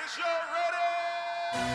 Is y'all ready?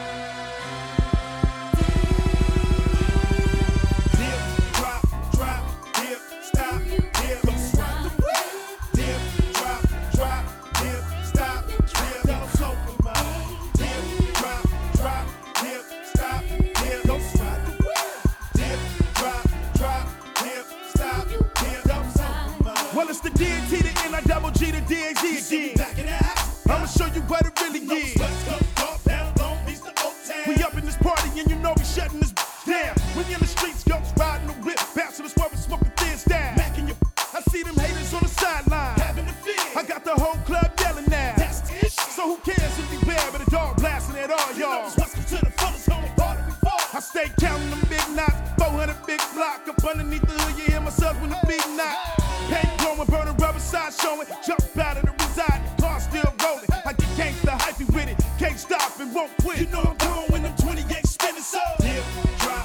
Dip, drop, dip, stop, dip, don't swap the whip. Dip, drop, dip, stop, dip, don't slow the mind. Dip, drop, dip, stop, dip, don't swap the whip. Dip, drop, dip, stop, dip, don't slow the mind. Well, it's the D&T, the N-I-double-G, the D-A-Z again. Back in the house. I'ma show you what it really is. West Coast, North down, Long Beach to Old Town. We up in this party and you know we shutting this down. We in the streets, ghosts riding the whip, bouncing the swerve and smoking thin style. Back in your I see them haters on the sideline. having the feel. I got the whole club yelling now. That's the issue. So who cares if we bad, but a dog blasting at all, y'all. Welcome to the fullest home party before. I stay counting them big knots, 400 big block up underneath the hood. You hear myself when the beat knock. Paint blowing, burning rubber side showing. Jump out of the reside, car still rolling. I get gangsta hypey with it, can't stop and won't quit. You know I'm going when them 28 spinning so. Dip, drop,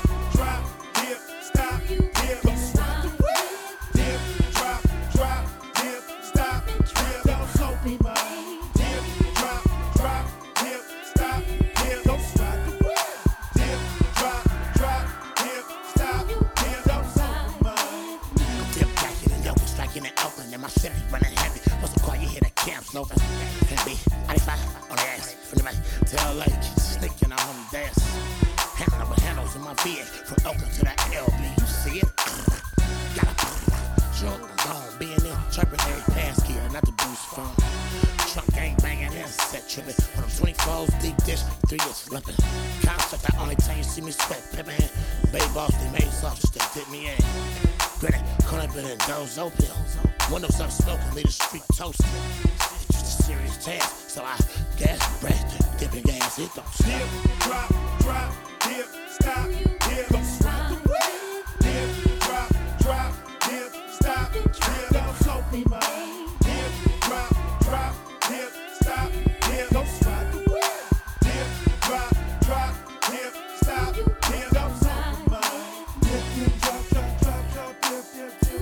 dip, stop, dip, don't swap the whip. Dip, drop, dip, stop, dip, don't slow the mind. Dip, drop, dip, stop, dip, don't swap the whip. Dip, drop, dip, stop, dip, don't slow the mind. Dip back in the yoga, striking in Oakland, and my Chevy running heavy. What's the call? You hear the camp smoking? Can be 95 on the ass. From the back to LA, sneaking out on the dance. Handling with handles in my VA from Oakland to the LB. You see it? Got a drunk, gone, being in, chirping every pass gear, not the boost phone. Trunk gang banging and set tripping. On them 24s, deep dish, 3 inches limping. Concept, the only time you see me sweat, pippin'. Bay boss, they made sauce, they dip me in. Grinning, caught up in a doze open. Windows up smoking, leave the street toasting. It's just a serious task, so I gas, breath, dipping gas, it don't stop. Dip, drop, dip, stop, dip, don't swap the whip. Dip, drop, dip, stop, dip, don't slow the mind. Dip, drop, dip, stop, dip, don't swap the whip. Dip, drop, dip, stop, dip, don't slow the mind. Dip, drop, dip, dip, dip.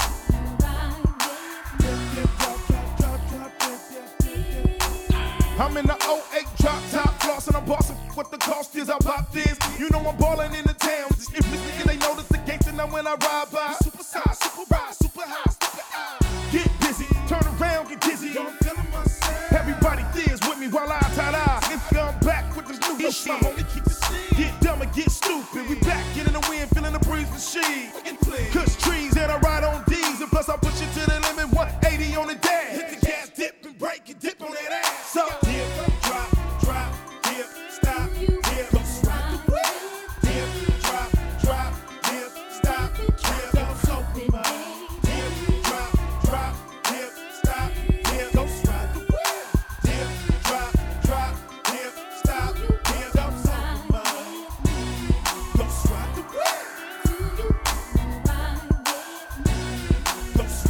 I'm in the 08 drop top floss and I'm bossing what the cost is. I pop this. You know I'm ballin' in the town. If this nigga they notice the gangsta now when I ride by. Super size, super ride, super high, super high. Get busy, turn around, get dizzy. I'm feeling myself. Everybody there's with me while I tie dye. If I'm back with this new My shit. homie keep the shit. Get dumb and get stupid. We back, get in the wind, feeling the breeze for she. Fucking please. Cuss trees and I ride on D's. And plus I push it to the limit, 180 on the dash. Hit the gas, dip and break and dip on that ass. So Dip, drop, dip, stop, dip, don't swap the whip. Dip, drop, dip, stop, dip, don't slow the mind. Dip, drop, dip, stop, dip, don't swap the whip. Dip, drop, dip, stop, dip, don't slow the mind. Don't swap the whip. Don't swap